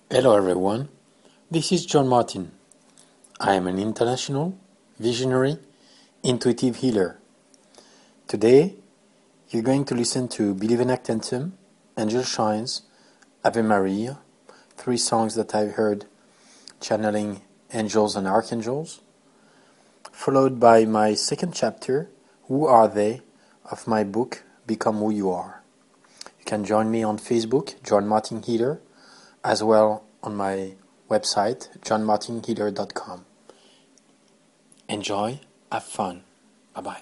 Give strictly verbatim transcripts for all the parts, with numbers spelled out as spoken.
Hello everyone, this is John Martin. I am an international, visionary, intuitive healer. Today, you're going to listen to Believe and Act Anthem, Angel Shines, Ave Maria, three songs that I've heard channeling angels and archangels, followed by my second chapter, Who Are They?, of my book, Become Who You Are. You can join me on Facebook, John Martin Healer, as well on my website, john martin healer dot com. Enjoy, have fun. Bye-bye.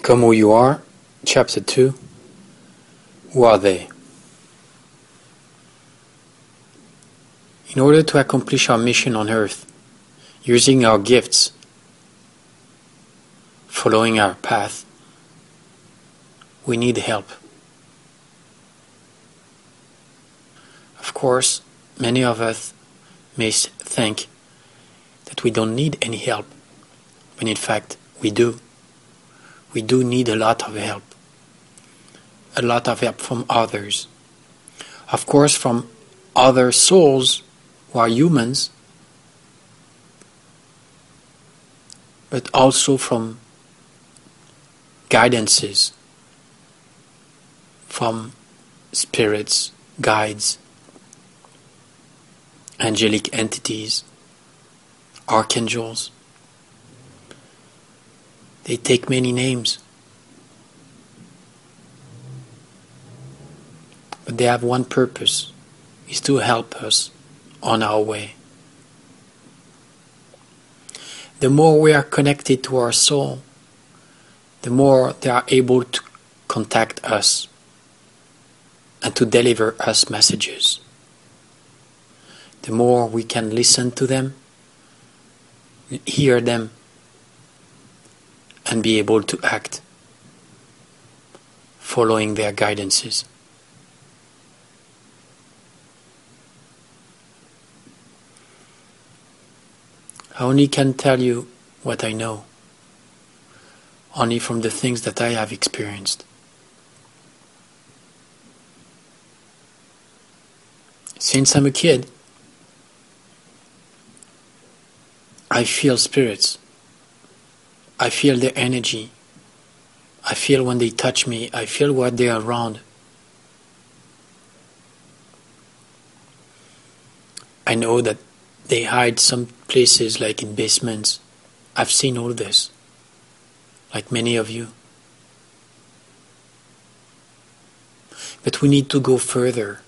Become Who You Are, Chapter two. Who are they? In order to accomplish our mission on earth, using our gifts, following our path, we need help. Of course, many of us may think that we don't need any help, when in fact we do. We do need a lot of help. A lot of help from others. Of course, from other souls who are humans, but also from guidances, from spirits, guides, angelic entities, archangels. They take many names, but they have one purpose, is to help us on our way. The more we are connected to our soul, the more they are able to contact us and to deliver us messages. The more we can listen to them, hear them, and be able to act following their guidances. I only can tell you what I know, only from the things that I have experienced. Since I'm a kid, I feel spirits. I feel their energy. I feel when they touch me. I feel what they are around. I know that they hide some places like in basements. I've seen all this, like many of you. But we need to go further.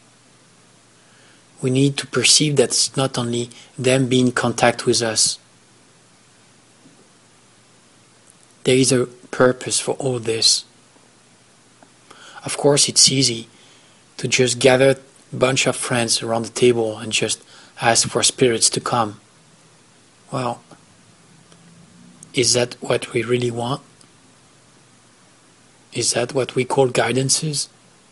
We need to perceive that it's not only them being in contact with us. There is a purpose for all this. Of course, it's easy to just gather a bunch of friends around the table and just ask for spirits to come. Well, is that what we really want? Is that what we call guidances?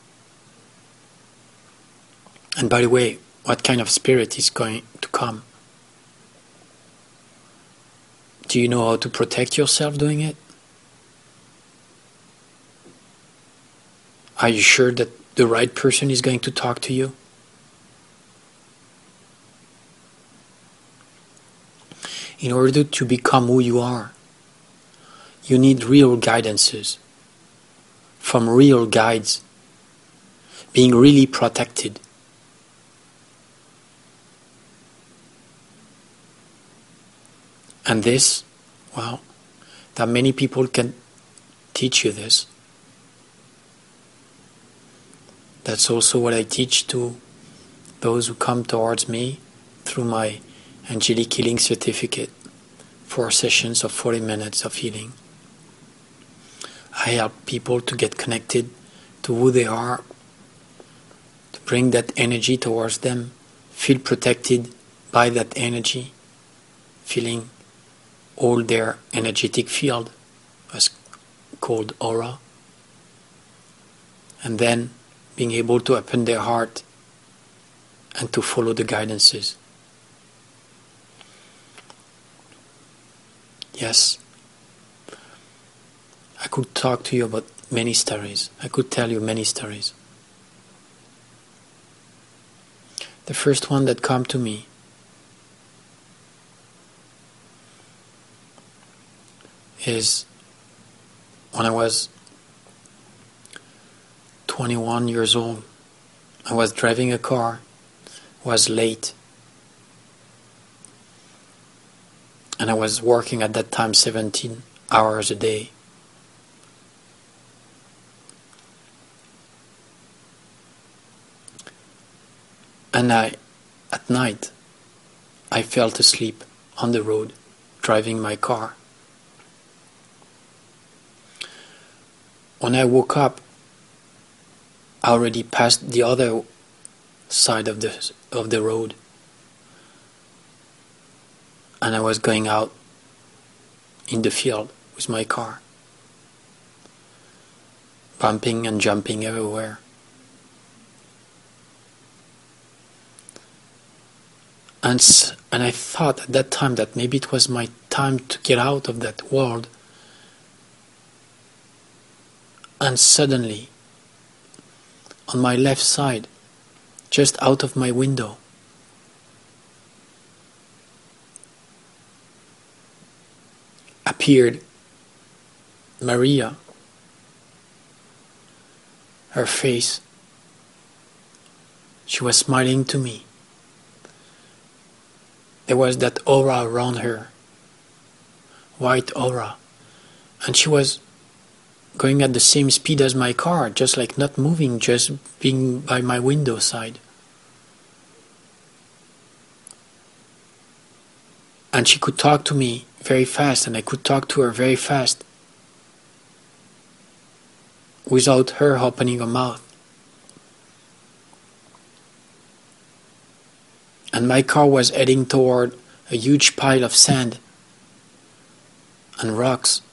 And by the way, what kind of spirit is going to come? Do you know how to protect yourself doing it? Are you sure that the right person is going to talk to you? In order to become who you are, you need real guidances from real guides, being really protected. And this, well, that many people can teach you this. That's also what I teach to those who come towards me through my Angelic Healing Certificate, four sessions of forty minutes of healing. I help people to get connected to who they are, to bring that energy towards them, feel protected by that energy, feeling all their energetic field, as called aura, and then being able to open their heart and to follow the guidances. Yes, I could talk to you about many stories. I could tell you many stories. The first one that came to me is when I was twenty-one years old. I was driving a car, was late, and I was working at that time seventeen hours a day. And I, at night, I fell asleep on the road, driving my car. when I woke up, I already passed the other side of the of the road, and I was going out in the field with my car, bumping and jumping everywhere. And, and I thought at that time that maybe it was my time to get out of that world. And suddenly, on my left side, just out of my window, appeared Maria. Her face, she was smiling to me. There was that aura around her, white aura, and she was going at the same speed as my car, just like not moving, just being by my window side. And she could talk to me very fast, and I could talk to her very fast, without her opening her mouth. And my car was heading toward a huge pile of sand and rocks.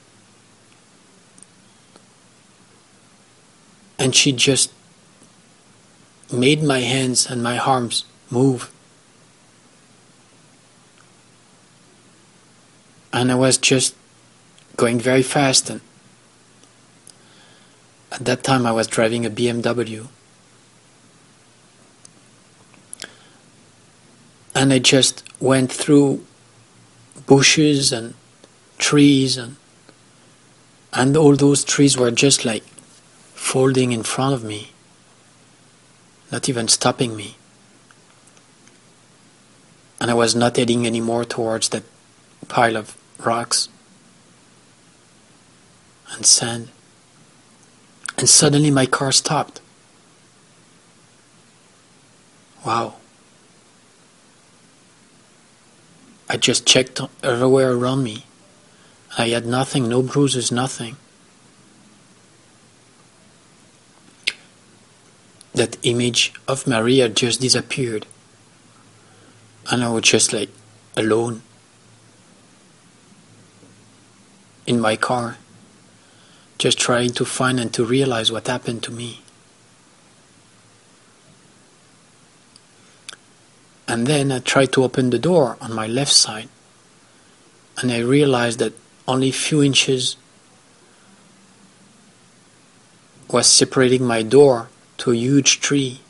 And she just made my hands and my arms move. And I was just going very fast. And at that time I was driving a B M W. And I just went through bushes and trees, and and all those trees were just like folding in front of me, not even stopping me. And I was not heading anymore towards that pile of rocks and sand. And suddenly my car stopped. Wow. I just checked everywhere around me. I had nothing, no bruises, nothing. That image of Maria just disappeared. And I was just like alone in my car, just trying to find and to realize what happened to me. And then I tried to open the door on my left side, and I realized that only a few inches was separating my door to a huge tree,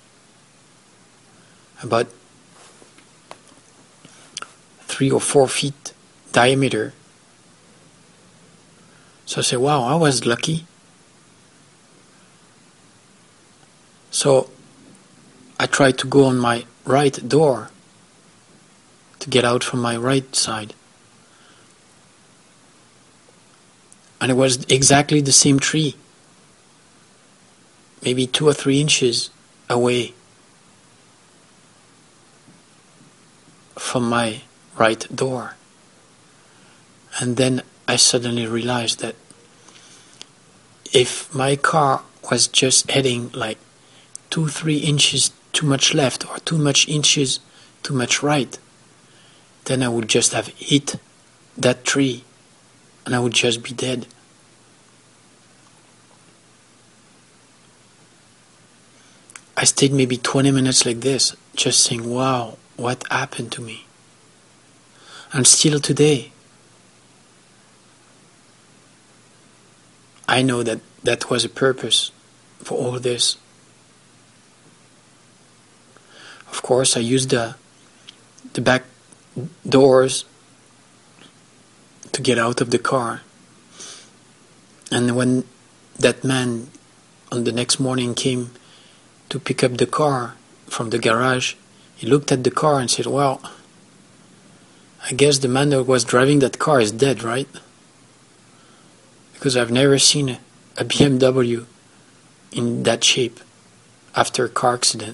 about three or four feet diameter. So I said, wow, I was lucky. So I tried to go on my right door to get out from my right side. And it was exactly the same tree, maybe two or three inches away from my right door. And then I suddenly realized that if my car was just heading like two, three inches too much left or too much inches too much right, then I would just have hit that tree and I would just be dead. I stayed maybe twenty minutes like this, just saying, wow, what happened to me? And still today, I know that that was a purpose for all this. Of course, I used the, the back doors to get out of the car. And when that man on the next morning came to pick up the car from the garage, he looked at the car and said, well, I guess the man that was driving that car is dead, right? Because I've never seen a, a B M W in that shape after a car accident.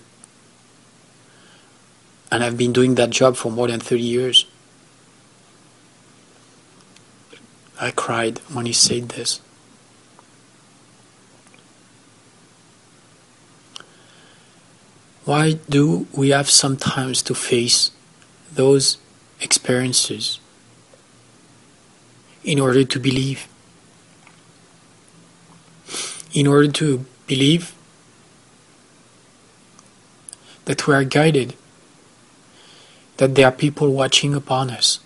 And I've been doing that job for more than thirty years. I cried when he said this. Why do we have sometimes to face those experiences in order to believe? In order to believe that we are guided, that there are people watching upon us,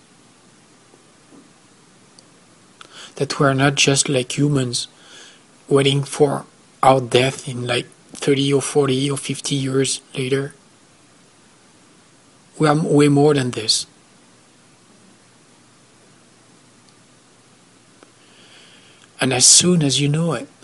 that we are not just like humans waiting for our death in like thirty or forty or fifty years later. We are way more than this. And as soon as you know it,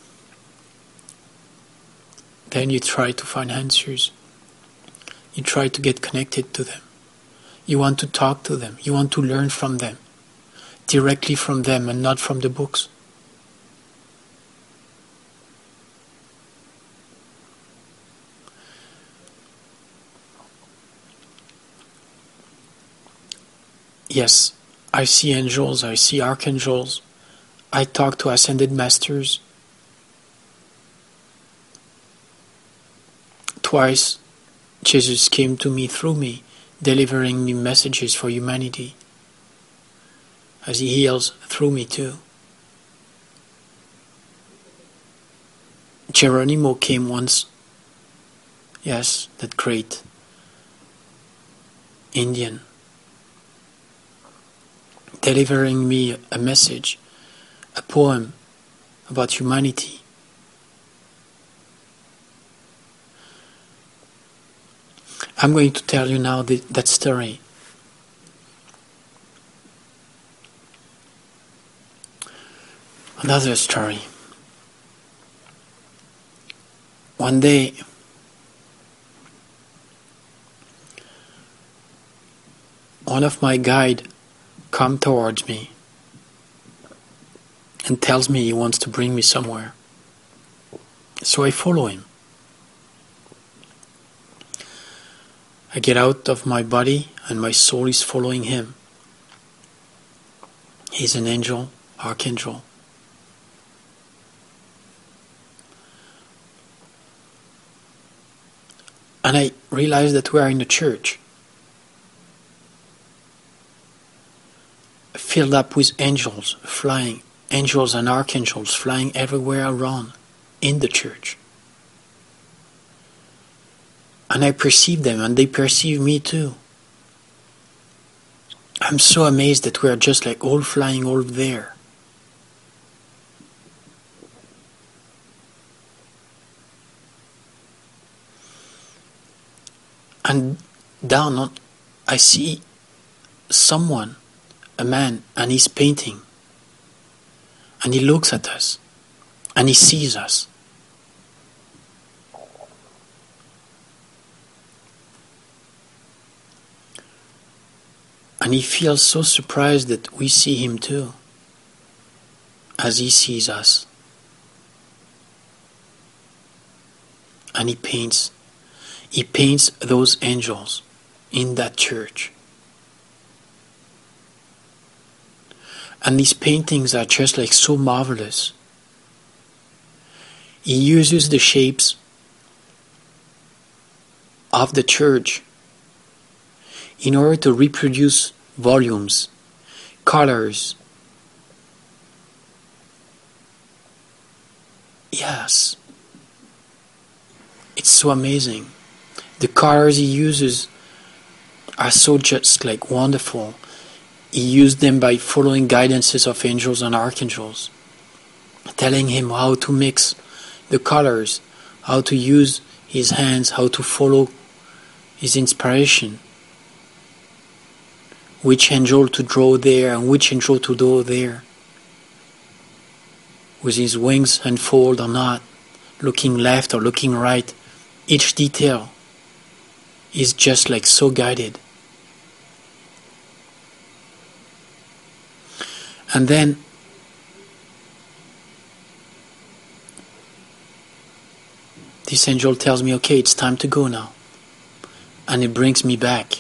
then you try to find answers. You try to get connected to them. You want to talk to them. You want to learn from them. Directly from them and not from the books. Yes, I see angels, I see archangels. I talk to ascended masters. Twice, Jesus came to me through me, delivering me messages for humanity, as He heals through me too. Geronimo came once. Yes, that great Indian, delivering me a message, a poem about humanity. I'm going to tell you now the, that story. Another story. One day, one of my guide come towards me and tells me he wants to bring me somewhere. So I follow him. I get out of my body and my soul is following him. He's an angel, archangel. And I realize that we are in a church filled up with angels flying, angels and archangels flying everywhere around in the church. And I perceive them and they perceive me too. I'm so amazed that we are just like all flying all there. And down on, I see someone, a man, and he's painting. And he looks at us. And he sees us. And he feels so surprised that we see him too, as he sees us. And he paints, he paints those angels in that church. And these paintings are just like so marvelous. He uses the shapes of the church in order to reproduce volumes, colors. Yes. It's so amazing. The colors he uses are so just like wonderful. He used them by following guidances of angels and archangels, telling him how to mix the colors, how to use his hands, how to follow his inspiration. Which angel to draw there and which angel to draw there. With his wings unfold or not, looking left or looking right, each detail is just like so guided. And then this angel tells me, okay, it's time to go now. And it brings me back.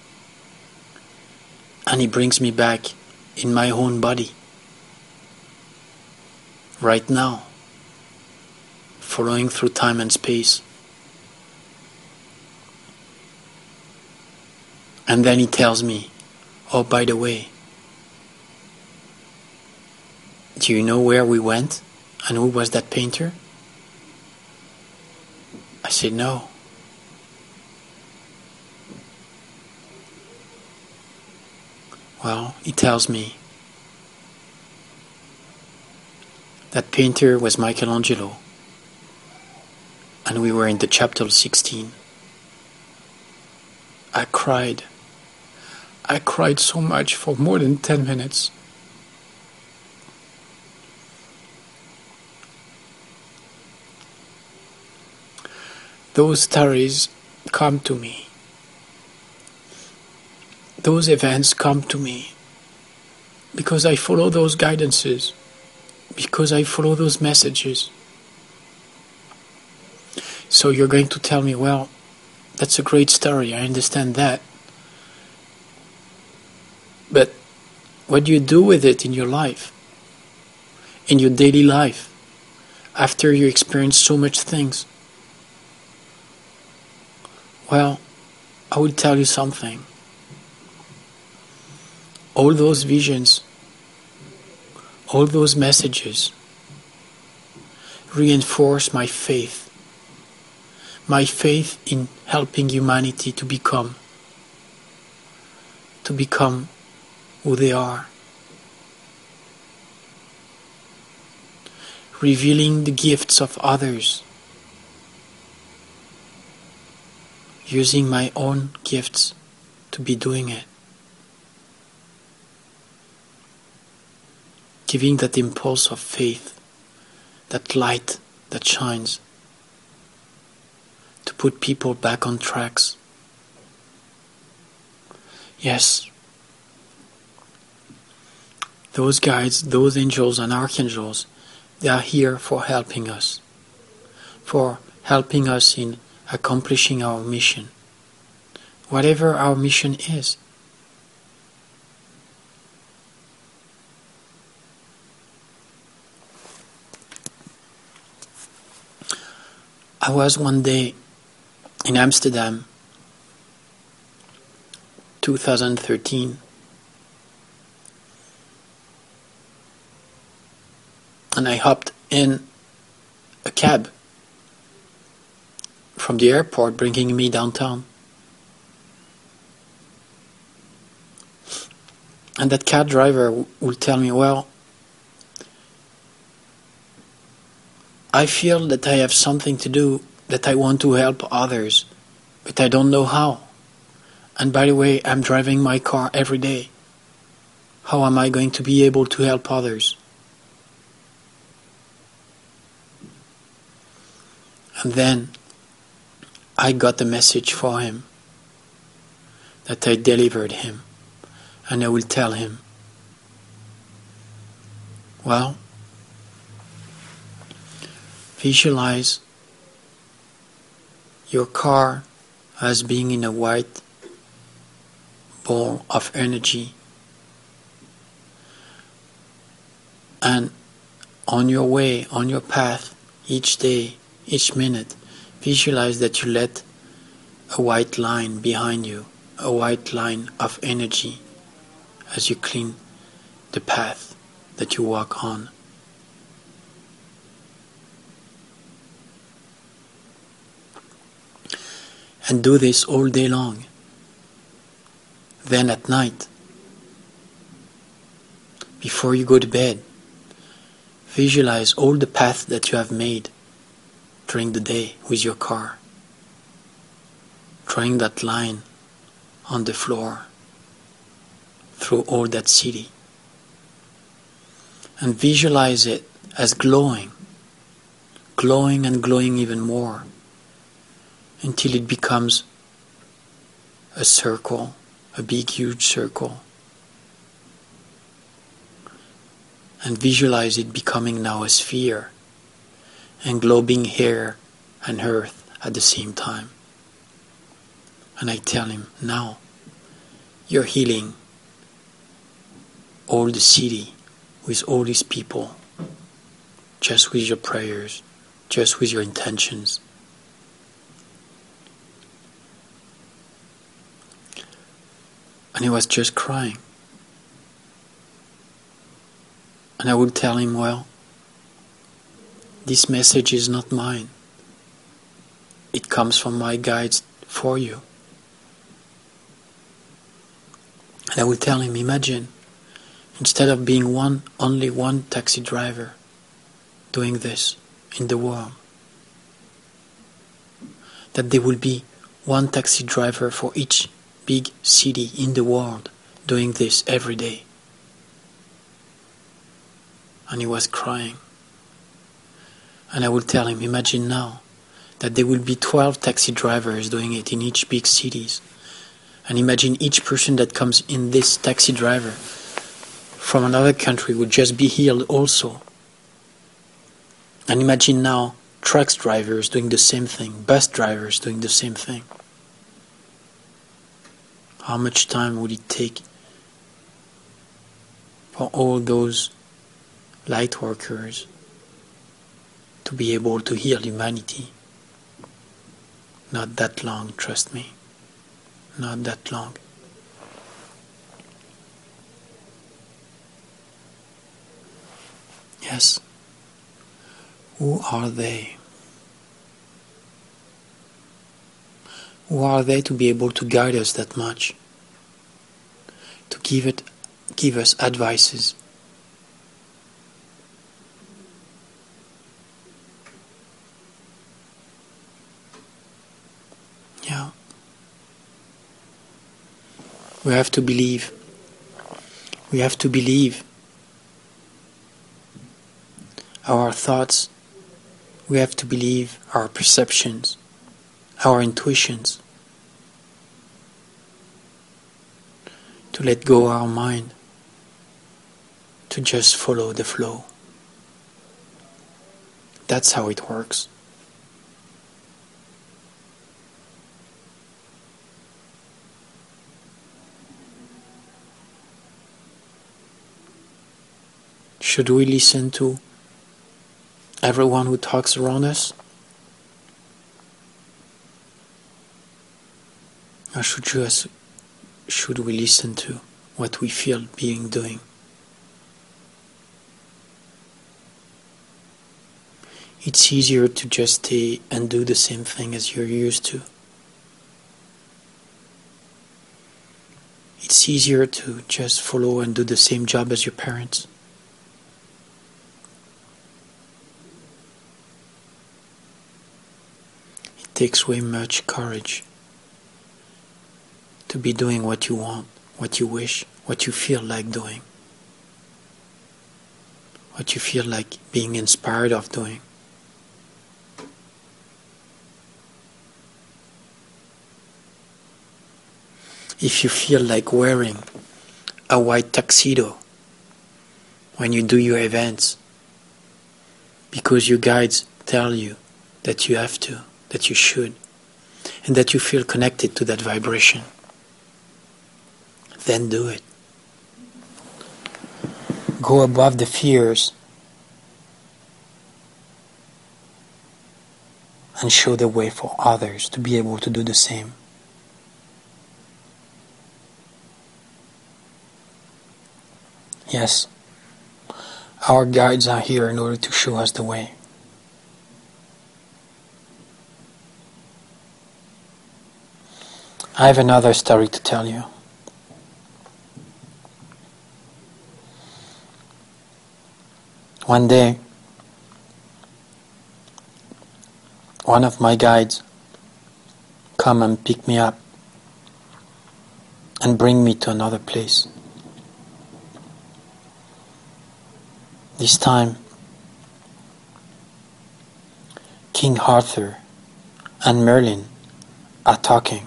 And he brings me back in my own body. Right now. Following through time and space. And then he tells me, oh, by the way, do you know where we went and who was that painter? I said, no. Well, he tells me that painter was Michelangelo, and we were in the chapter sixteen. I cried. I cried so much for more than ten minutes. Those stories come to me. Those events come to me because I follow those guidances, because I follow those messages. So you're going to tell me, well, that's a great story, I understand that. But what do you do with it in your life, in your daily life, after you experience so much things? Well, I will tell you something. All those visions, all those messages reinforce my faith. My faith in helping humanity to become, to become who they are. Revealing the gifts of others. Using my own gifts to be doing it. Giving that impulse of faith, that light that shines, to put people back on tracks. Yes, those guides, those angels and archangels, they are here for helping us, for helping us in accomplishing our mission, whatever our mission is. I was one day in Amsterdam, two thousand thirteen, and I hopped in a cab from the airport bringing me downtown. And that cab driver will tell me, well, I feel that I have something to do, that I want to help others, but I don't know how. And by the way, I'm driving my car every day. How am I going to be able to help others? And then I got a message for him that I delivered him, and I will tell him, well, visualize your car as being in a white ball of energy, and on your way, on your path, each day, each minute, visualize that you let a white line behind you, a white line of energy as you clean the path that you walk on. And do this all day long. Then at night, before you go to bed, visualize all the paths that you have made during the day with your car, drawing that line on the floor through all that city, and visualize it as glowing, glowing and glowing even more until it becomes a circle, a big huge circle, and visualize it becoming now a sphere, englobing air and earth at the same time. And I tell him, now you're healing all the city with all these people, just with your prayers, just with your intentions. And he was just crying. And I would tell him, well, this message is not mine. It comes from my guides for you. And I would tell him, imagine, instead of being one, only one taxi driver doing this in the world, that there will be one taxi driver for each big city in the world doing this every day. And he was crying. And I would tell him, imagine now that there will be twelve taxi drivers doing it in each big cities. And imagine each person that comes in this taxi driver from another country would just be healed also. And imagine now trucks drivers doing the same thing, bus drivers doing the same thing. How much time would it take for all those light workers to be able to heal humanity? Not that long, trust me. Not that long. Yes. Who are they? Who are they to be able to guide us that much? To give it, give us advices? Yeah. We have to believe. We have to believe our thoughts. We have to believe our perceptions, our intuitions. To let go our mind. To just follow the flow. That's how it works. Should we listen to everyone who talks around us? Or should, just, should we listen to what we feel being doing? It's easier to just stay and do the same thing as you're used to. It's easier to just follow and do the same job as your parents. It takes way much courage to be doing what you want, what you wish, what you feel like doing, what you feel like being inspired of doing. If you feel like wearing a white tuxedo when you do your events, because your guides tell you that you have to, that you should, and that you feel connected to that vibration, then do it. Go above the fears and show the way for others to be able to do the same. Yes, our guides are here in order to show us the way. I have another story to tell you. One day, one of my guides come and pick me up and bring me to another place. This time, King Arthur and Merlin are talking.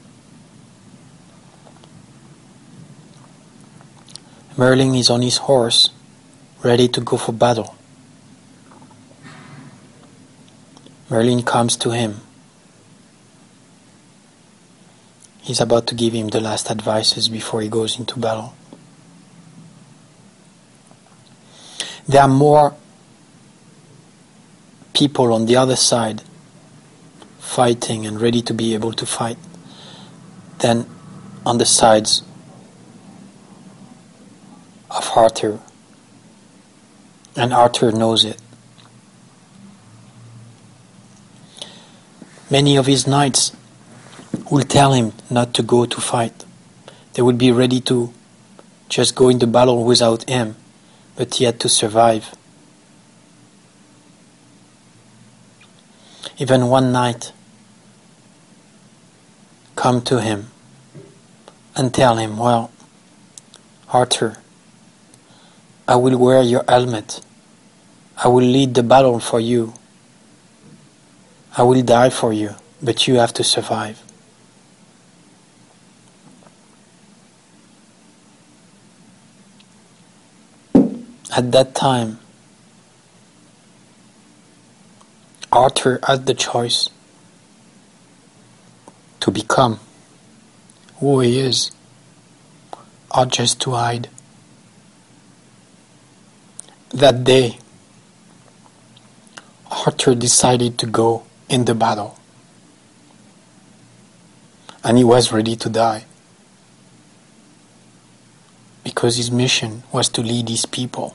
Merlin is on his horse, ready to go for battle. Merlin comes to him. He's about to give him the last advices before he goes into battle. There are more people on the other side fighting and ready to be able to fight than on the sides of Arthur, and Arthur knows it. Many of his knights will tell him not to go to fight. They would be ready to just go into battle without him, but he had to survive. Even one knight come to him and tell him, well, Arthur, I will wear your helmet. I will lead the battle for you. I will die for you, but you have to survive. At that time, Arthur had the choice to become who he is, or just to hide. That day, Arthur decided to go in the battle, and he was ready to die, because his mission was to lead his people,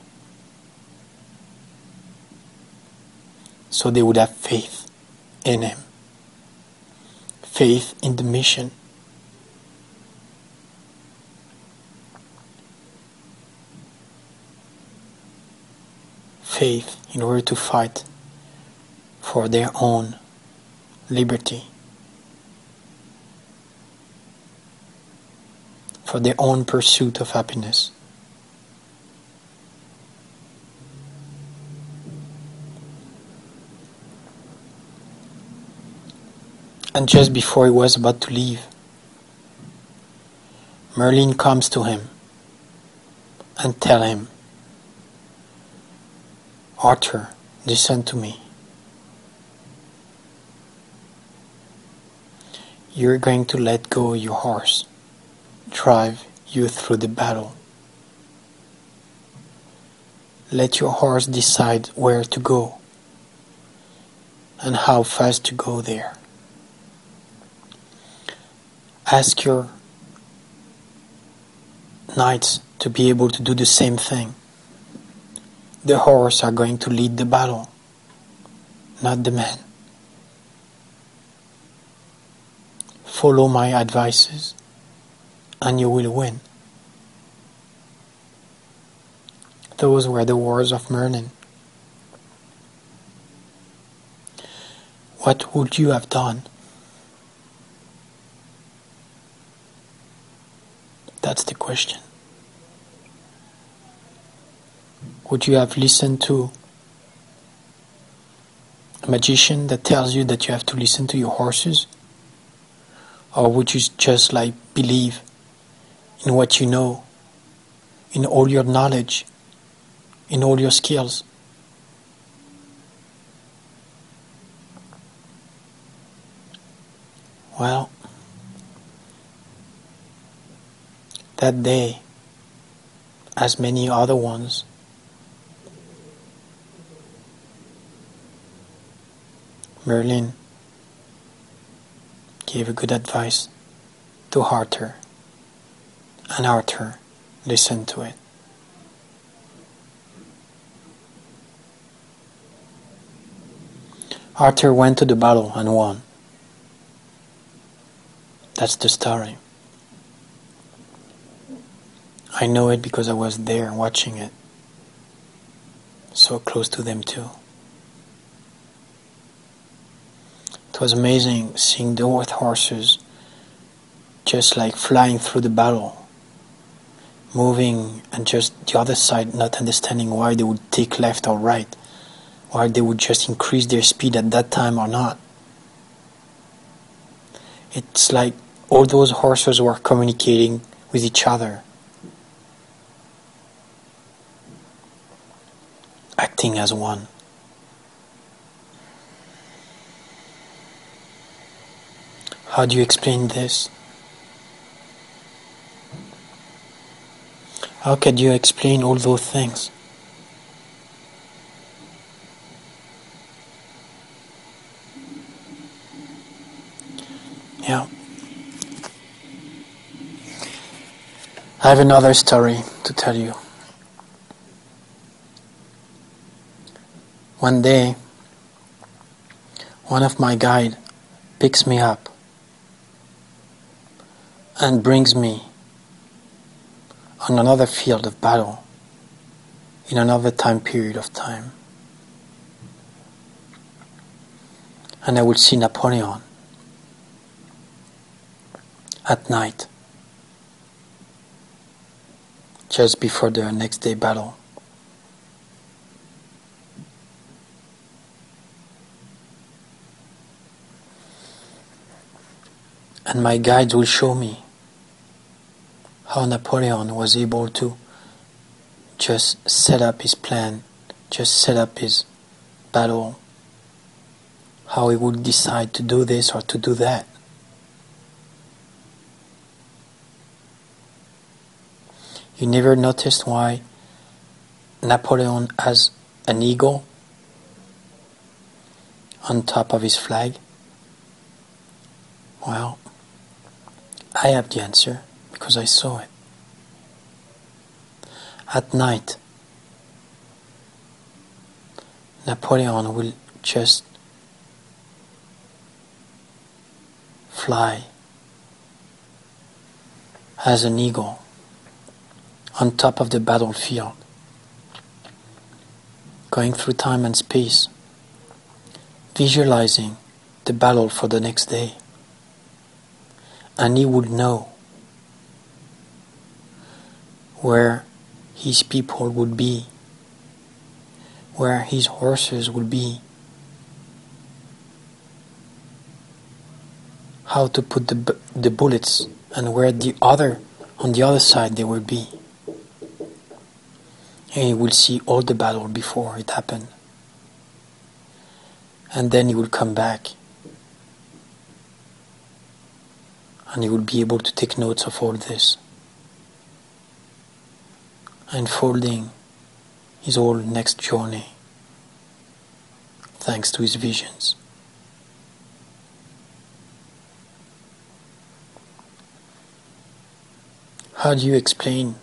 so they would have faith in him, faith in the mission. Faith in order to fight for their own liberty, for their own pursuit of happiness. And just before he was about to leave, Merlin comes to him and tells him, Arthur, listen to me. You're going to let go your horse, drive you through the battle. Let your horse decide where to go and how fast to go there. Ask your knights to be able to do the same thing. The horse are going to lead the battle, not the man. Follow my advices, and you will win. Those were the words of Merlin. What would you have done? That's the question. Would you have listened to a magician that tells you that you have to listen to your horses? Or would you just like believe in what you know, in all your knowledge, in all your skills? Well, that day, as many other ones, Merlin gave a good advice to Arthur, and Arthur listened to it. Arthur went to the battle and won. That's the story. I know it because I was there watching it, so close to them too. It was amazing seeing the horses just like flying through the battle, moving, and just the other side not understanding why they would take left or right, why they would just increase their speed at that time or not. It's like all those horses were communicating with each other, acting as one. How do you explain this? How could you explain all those things? Yeah. I have another story to tell you. One day, one of my guides picks me up and brings me on another field of battle in another time period of time. And I will see Napoleon at night, just before the next day battle. And my guides will show me how Napoleon was able to just set up his plan, just set up his battle, how he would decide to do this or to do that. You never noticed why Napoleon has an eagle on top of his flag? Well, I have the answer because I saw it. At night, Napoleon will just fly as an eagle on top of the battlefield, going through time and space, visualizing the battle for the next day. And he would know where his people would be, where his horses would be, how to put the the bullets, and where the other on the other side they would be. And he will see all the battle before it happened, and then he will come back, and he will be able to take notes of all this, unfolding his whole next journey thanks to his visions. How do you explain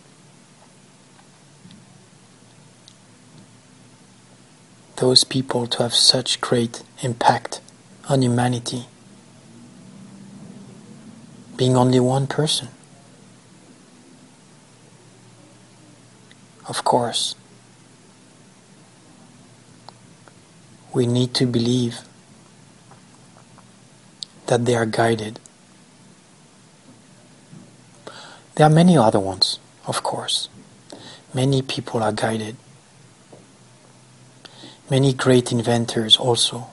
those people to have such great impact on humanity, being only one person? Of course, we need to believe that they are guided. There are many other ones, of course. Many people are guided. Many great inventors also.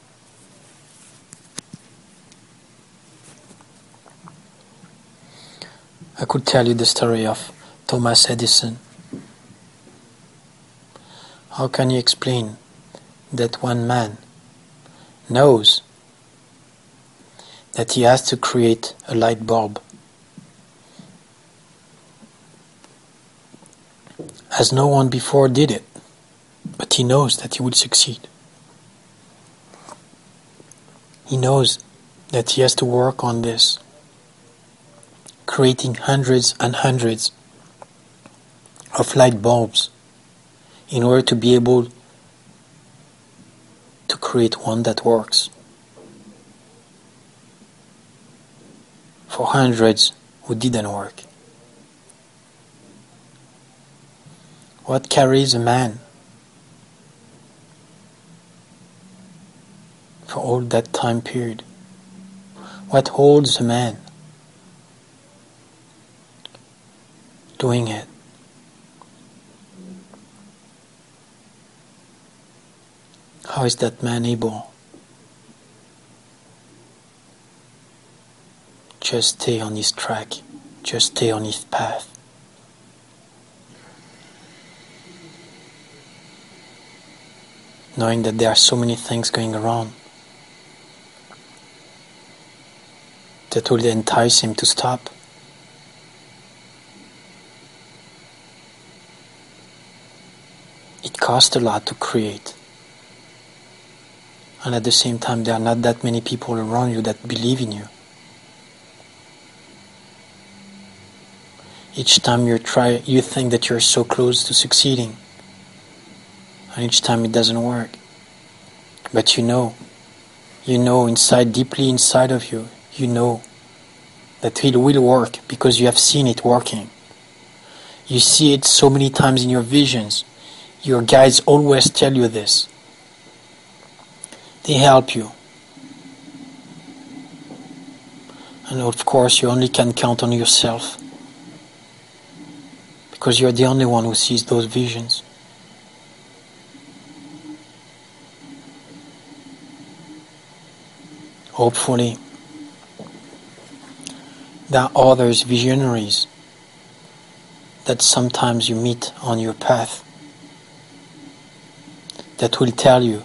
I could tell you the story of Thomas Edison. How can you explain that one man knows that he has to create a light bulb, as no one before did it, but he knows that he will succeed? He knows that he has to work on this, creating hundreds and hundreds of light bulbs in order to be able to create one that works for hundreds who didn't work. What carries a man for all that time period? What holds a man doing it? How is that man able just stay on his track, just stay on his path? Knowing that there are so many things going around that will entice him to stop. It costs a lot to create. And at the same time, there are not that many people around you that believe in you. Each time you try, you think that you're so close to succeeding. and each time it doesn't work. But you know, you know inside, deeply inside of you, you know that it will work because you have seen it working. You see it so many times in your visions. Your guides always tell you this. They help you. And of course, you only can count on yourself, because you're the only one who sees those visions. Hopefully, there are others, visionaries, that sometimes you meet on your path, that will tell you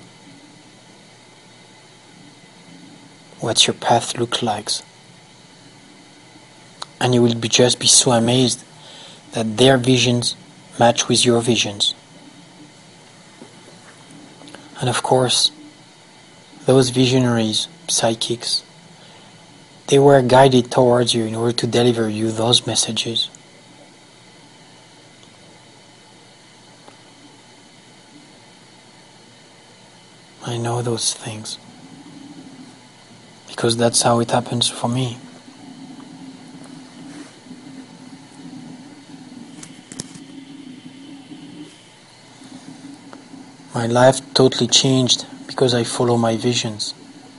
what your path looks like. And you will be just be so amazed that their visions match with your visions. And of course, those visionaries, psychics, they were guided towards you in order to deliver you those messages. I know those things, because that's how it happens for me. My life totally changed because I follow my visions.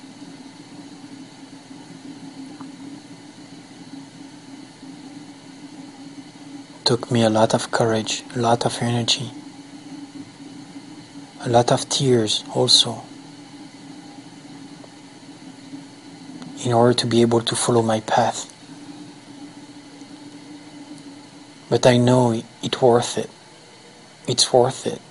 It took me a lot of courage, a lot of energy, a lot of tears also, in order to be able to follow my path. But I know it's worth it. It's worth it.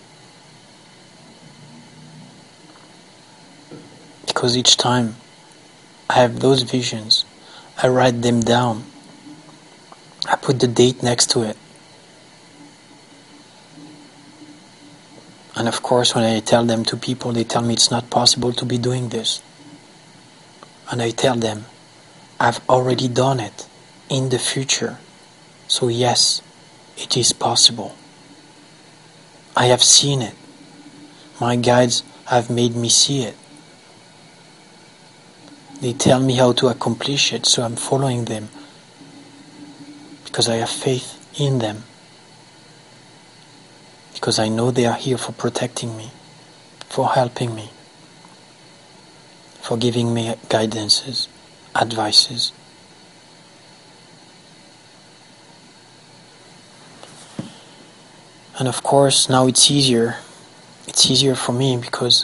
Because each time I have those visions, I write them down. I put the date next to it. And of course, when I tell them to people, they tell me it's not possible to be doing this. And I tell them, I've already done it in the future. So yes, it is possible. I have seen it. My guides have made me see it. They tell me how to accomplish it, so I'm following them because I have faith in them, because I know they are here for protecting me, for helping me, for giving me guidances, advices. And of course, now it's easier. It's easier for me because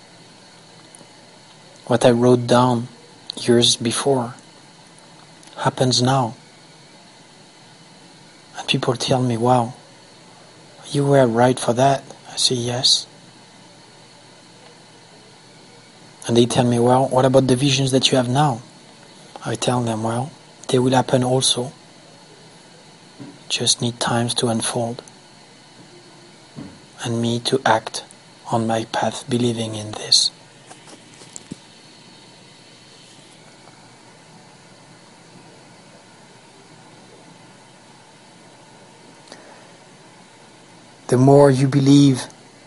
what I wrote down years before happens now. And people tell me, wow, you were right for that. I say yes. And they tell me, well, what about the visions that you have now? I tell them, well, they will happen also. Just need times to unfold. And me to act on my path, believing in this. The more you believe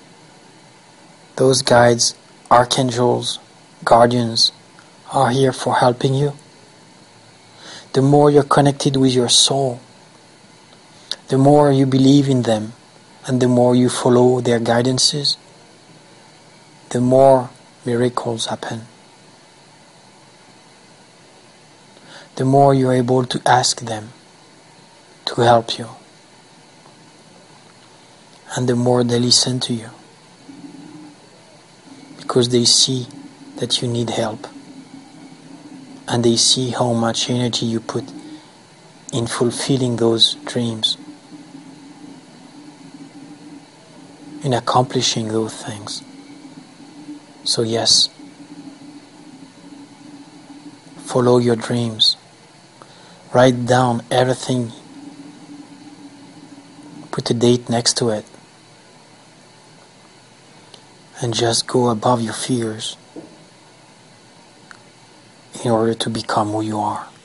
those guides, archangels, guardians are here for helping you, the more you're connected with your soul, the more you believe in them, and the more you follow their guidances, the more miracles happen. The more you're able to ask them to help you. And the more they listen to you, because they see that you need help, and they see how much energy you put in fulfilling those dreams, in accomplishing those things. So yes, follow your dreams, write down everything, put a date next to it, and just go above your fears in order to become who you are.